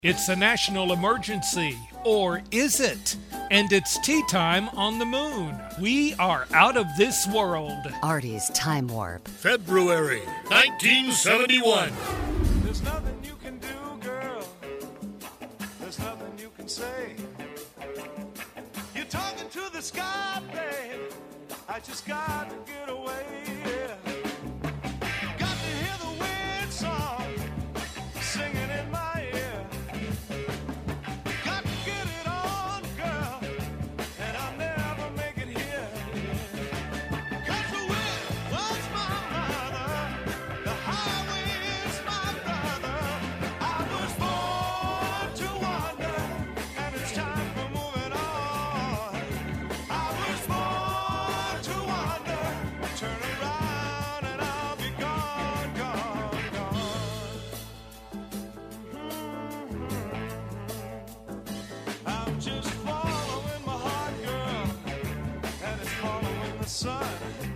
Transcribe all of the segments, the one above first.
It's a national emergency, or is it? And it's tea time on the moon. We are out of this world. Artie's Time Warp. February 1971. There's nothing you can do, girl. There's nothing you can say. You're talking to the sky, babe. I just got to get away. Got to hear the wind song singing in my ear. Got to get it on, girl, and I'll never make it here. 'Cause the wind was my mother, the highway is my brother. I was born to wander, and it's time for moving on. I was born to wander, turn around and I'll be gone, gone, gone. I'm just following my heart, girl, and it's following the sun.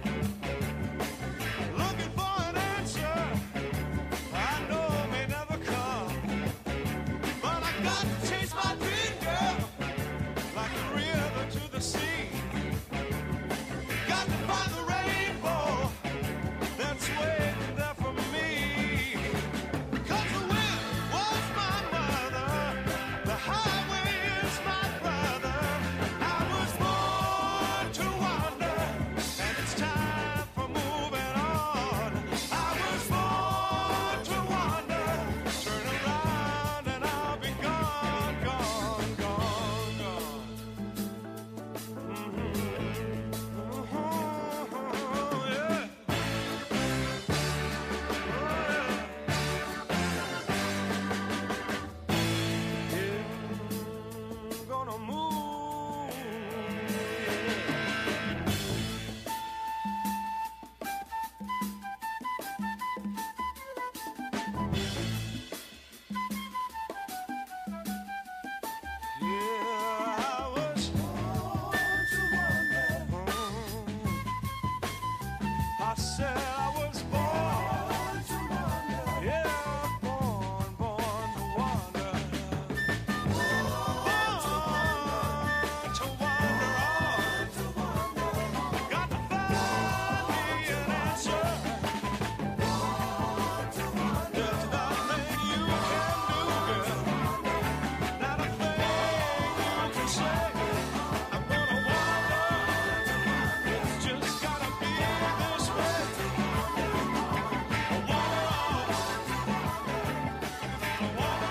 Looking for an answer, I know it may never come, but I got to chase my dream, girl, like a river to the sea. Got to find the rainbow that's waiting there for me. 'Cause the wind was my mother, the highway is my brother. I was born to wander, and it's time for moving on. I was born to wander, turn around and I'll be gone, gone, gone, gone. Yeah. I'm gonna move. Yeah, I was born to wander. I said I was born to wander. Yeah, born to wander. Born to wander on. Got to find me an answer. There's nothing you can do, girl. Not a thing you can say. I'm gonna wander. It's just gotta be this way. Wander on. Wander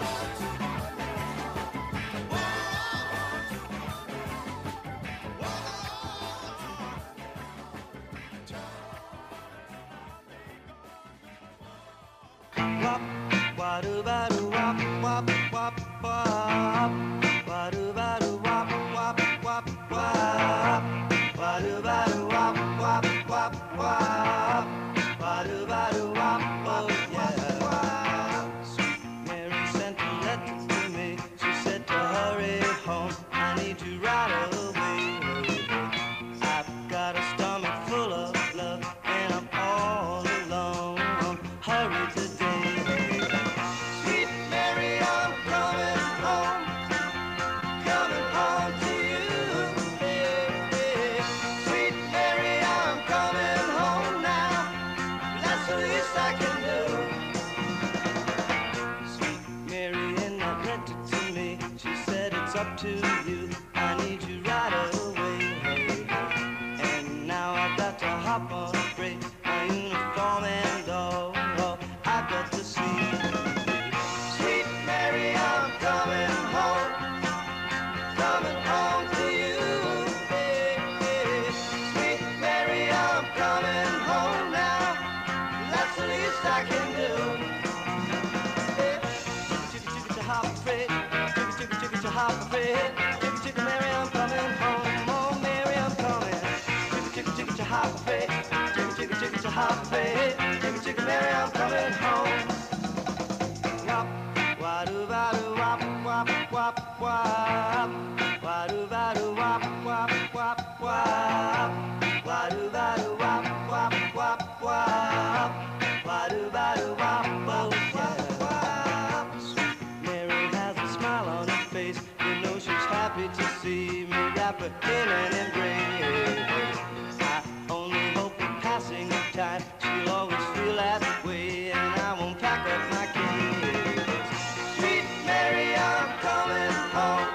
Wop, wadoo-badoo, wop, wop, wop, wop. Wadoo-badoo, wop, wop, wop, wop. Wadoo-badoo, wop, wop, wop, wop. Wadoo-badoo, wop, oh yeah. Sweet Mary sent a letter to me. She said to hurry home, I need you right away. I've got a stomach full of love, and I'm all alone. Hurry today. Sweet Mary, I'm coming home to you. Sweet Mary, I'm coming home now. That's the least I can do. Sweet Mary, in that letter to me, she said it's up to you. I need you right away. And now I've got to hop on a break, my uniform and all. I've got to see. Sweet Mary, I'm coming home to you. Sweet Mary, I'm coming home now. That's the least I can do. Chicka, chicka, chicka, hop, afraid. Chicka, chicka, chicka, chicka, hop, afraid. Chicka, chicka, Mary, I'm coming home. Oh, Mary, I'm coming. Chicka, chicka, chicka, chicka, hop, afraid. Chicka, chicka, chicka, chicka, hop, afraid. Chicka, chicka, Mary, I'm coming home. Wop, wadoo-badoo, wop, wop, wop, wop. Wadoo-badoo, wop, wop, wop, wop. Wadoo-badoo, wop, wop, wop, wop. Wadoo-badoo, wop, oh yeah. Sweet Mary, see me apprehending and embrace. I only hope in passing of time she'll always feel that way, and I won't pack up my keys. Sweet Mary, I'm coming home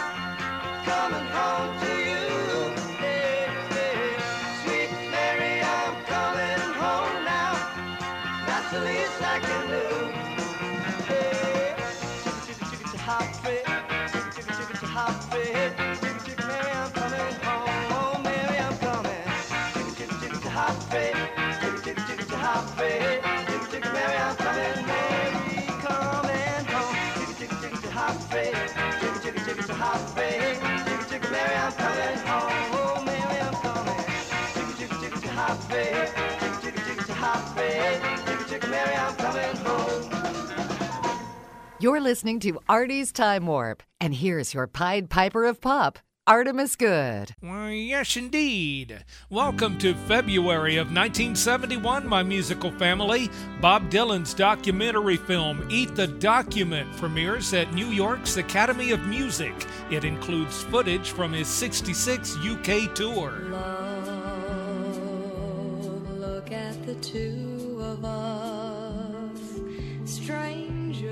to you. Hey, hey. Sweet Mary, I'm coming home now. That's the least I can do. Hey, chicka happy, chicka happy. Chicka Mary, I'm coming home. Oh, Mary, I'm coming. Chicka happy, chicka happy. Chicka Mary, I'm coming. Mary, coming home. Chicka happy, chicka happy. Chicka Mary, I'm coming home. Oh, Mary, I'm coming. Chicka happy, chicka happy. Chicka Mary, I'm coming home. You're listening to Artie's Time Warp, and here's your Pied Piper of Pop, Artemis Good. Why, yes, indeed. Welcome to February of 1971, my musical family. Bob Dylan's documentary film, Eat the Document, premieres at New York's Academy of Music. It includes footage from his 66 UK tour. Love, look at the two of us, strangers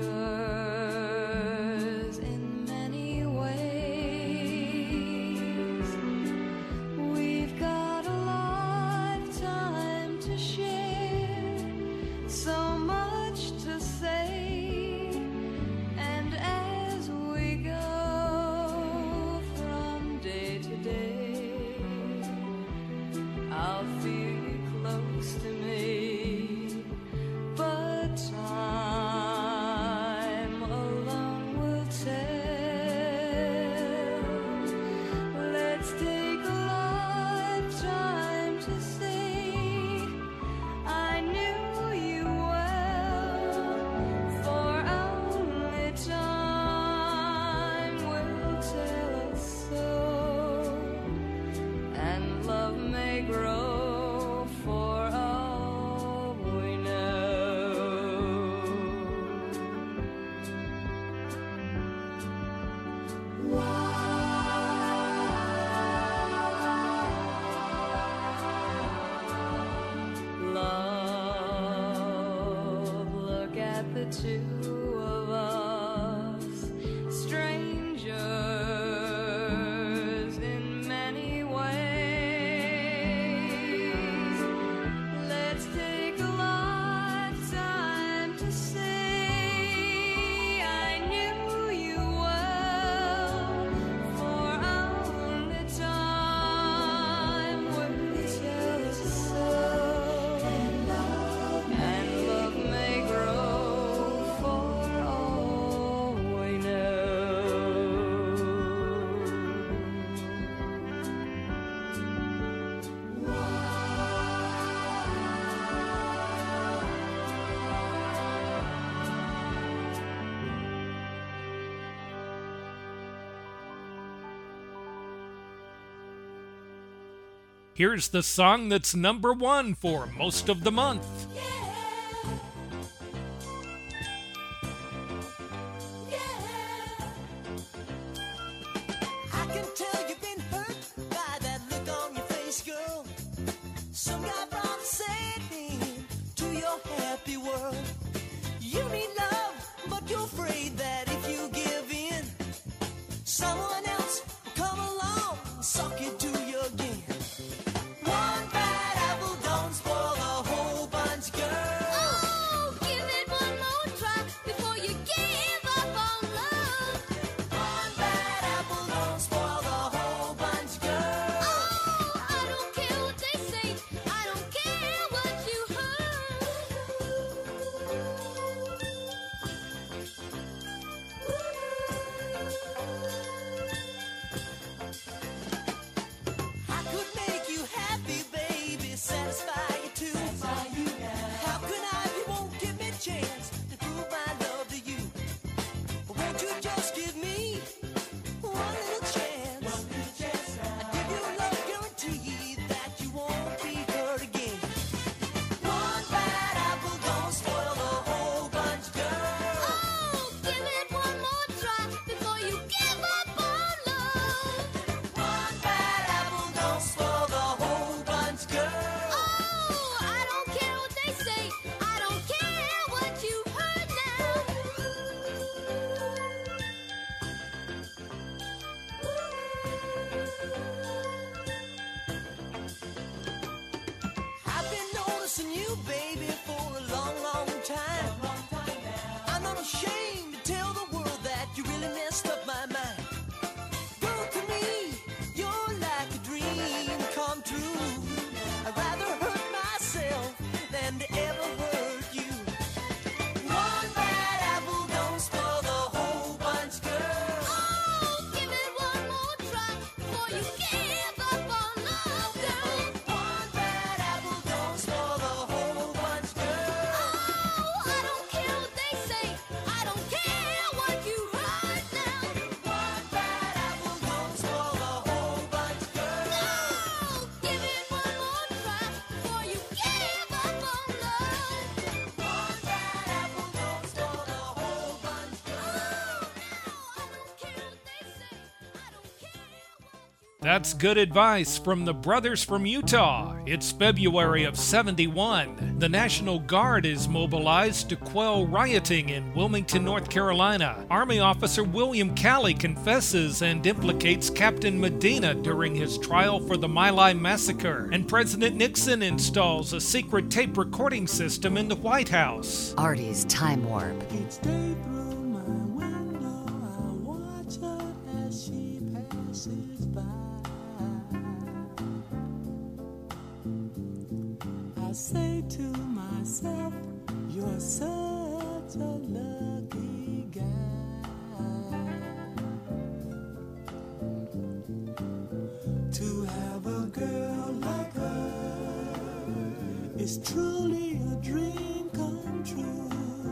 in many ways. We've got a lifetime to share, so much to say, and as we go from day to day, I'll feel you close to me, but time alone will tell. Let's take a lifetime to see. I knew you well, for only time will tell us so, and love may grow for all we know. Love, look at the two of us, strangers in many ways. Let's take a lifetime to see. I knew you well, for only time will tell us so, and love may grow for all we know. Here's the song that's number one for most of the month. I can tell you've been hurt by that look on your face, girl. Some guy brought a sadness to your happy world. You need love, but you're afraid that if you give in, someone else will come along and suck it to you again. One bad apple don't spoil the whole bunch, girl. Oh, give it one more try before you give up on love. One bad apple don't spoil the whole That's good advice from the brothers from Utah. It's February of 71. The National Guard is mobilized to quell rioting in Wilmington, North Carolina. Army officer William Calley confesses and implicates Captain Medina during his trial for the My Lai massacre. And President Nixon installs a secret tape recording system in the White House. Artie's Time Warp. Each day through my window, I watch her as she passes by. I say to myself, you're such a lucky guy to have a girl like her. It's truly a dream come true.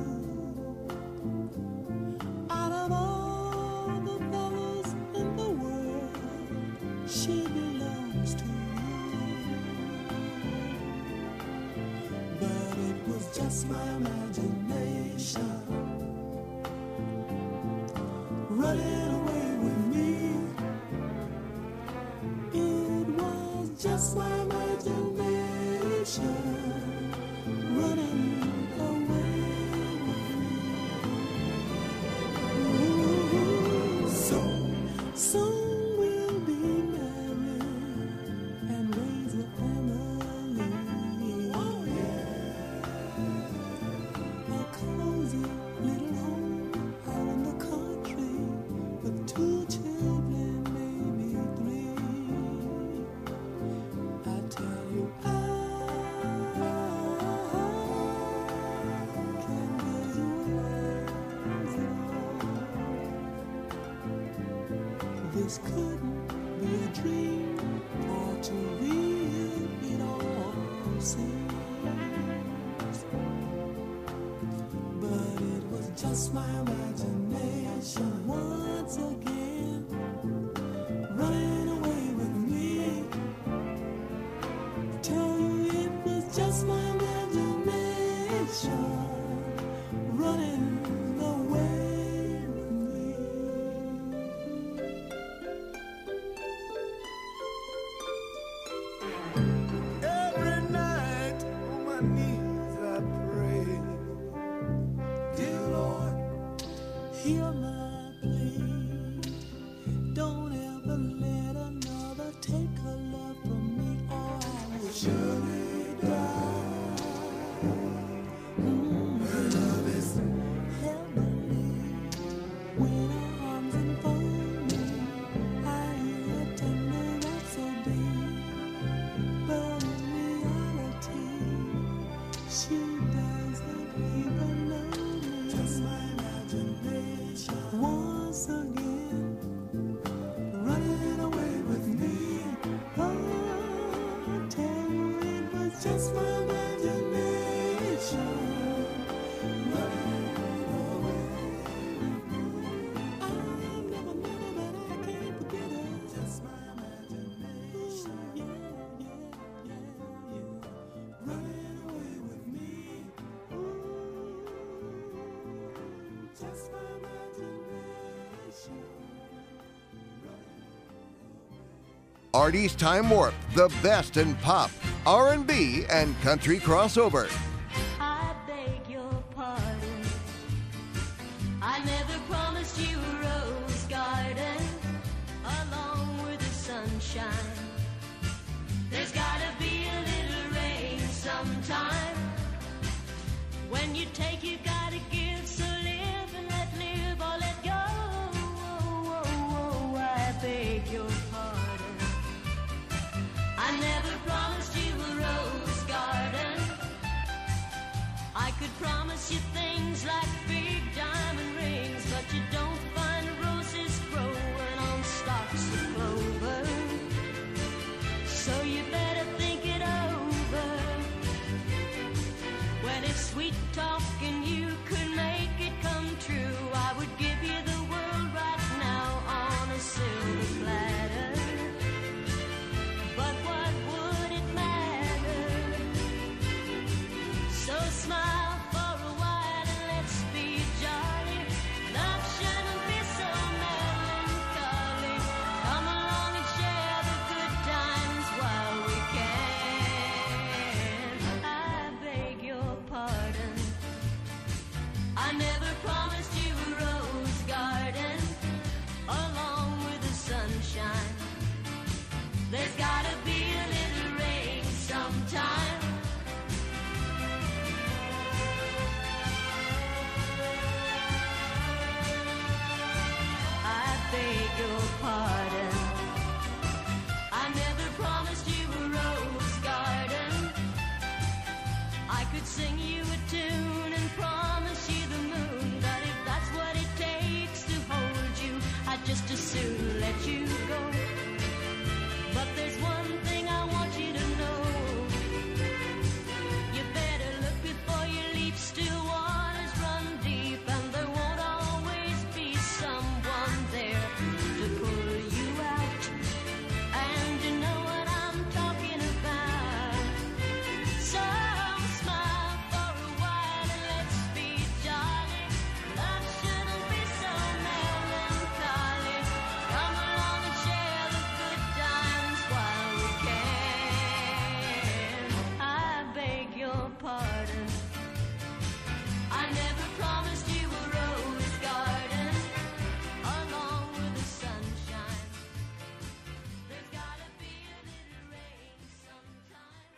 Out of all the fellas in the world, she belongs to you. But it was just my imagination running away with me. It was just my imagination running away with me. Soon we'll be married and raise a family. Oh yeah, a cozy little home out in the country with 2 children, maybe 3. I tell you, I can visualize it all. This couldn't be a dream, or too real it all seems. But it was just my imagination once again running away with me. Tell you it was just my imagination running away with me. Every night on my knees I pray, dear Lord, hear my plea. Don't ever let another take her love from me, or I will surely die. Her love is heavenly. When her arms enfold me, I hear a tender rhapsody. But in reality, she doesn't even know me. Just my imagination once again running away with me. Oh, I tell you it was just my imagination running away with me. I've never met her, but I can't forget her. Just my imagination. Yeah, yeah, yeah, yeah. Running away with me. Ooh, just my imagination. Artie's Time Warp, the best in pop, R&B, and country crossover. I beg your pardon. I never promised you a rose garden along with the sunshine. There's gotta be a little rain sometime. When you take, you gotta give. So live and let live or let go. Oh, oh, oh, I beg your pardon. I never promised you a rose garden. I could promise you things like big diamond rings, but you don't find roses growing on stalks of clover. So you better think it over when it's sweet talking you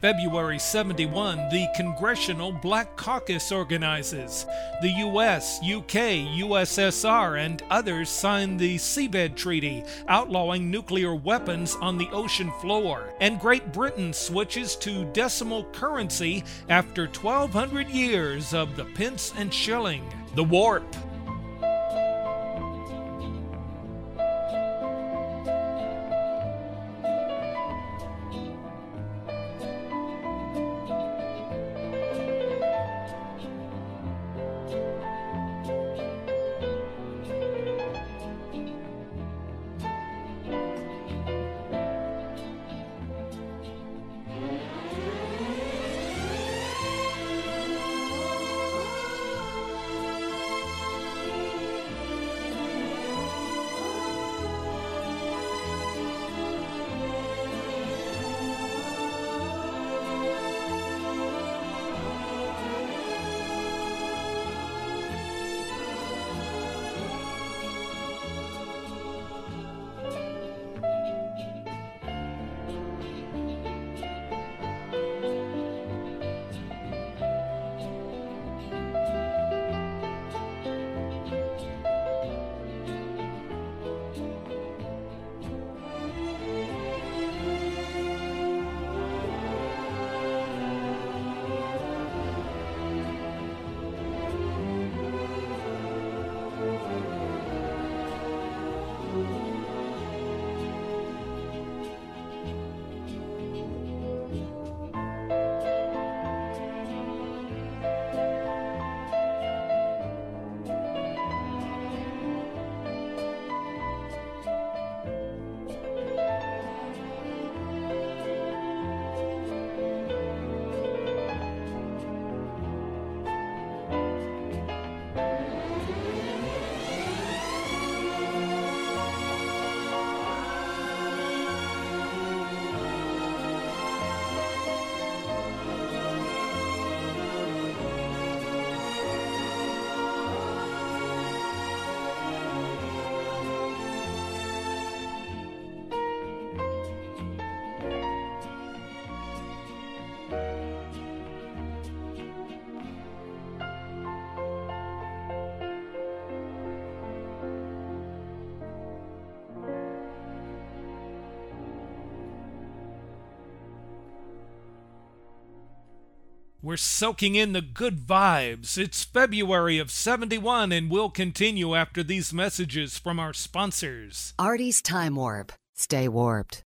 February 71, the Congressional Black Caucus organizes. The U.S., UK, USSR, and others signed the Seabed Treaty, outlawing nuclear weapons on the ocean floor. And Great Britain switches to decimal currency after 1,200 years of the pence and shilling. The Warp. We're soaking in the good vibes. It's February of 71, and we'll continue after these messages from our sponsors. Artie's Time Warp. Stay warped.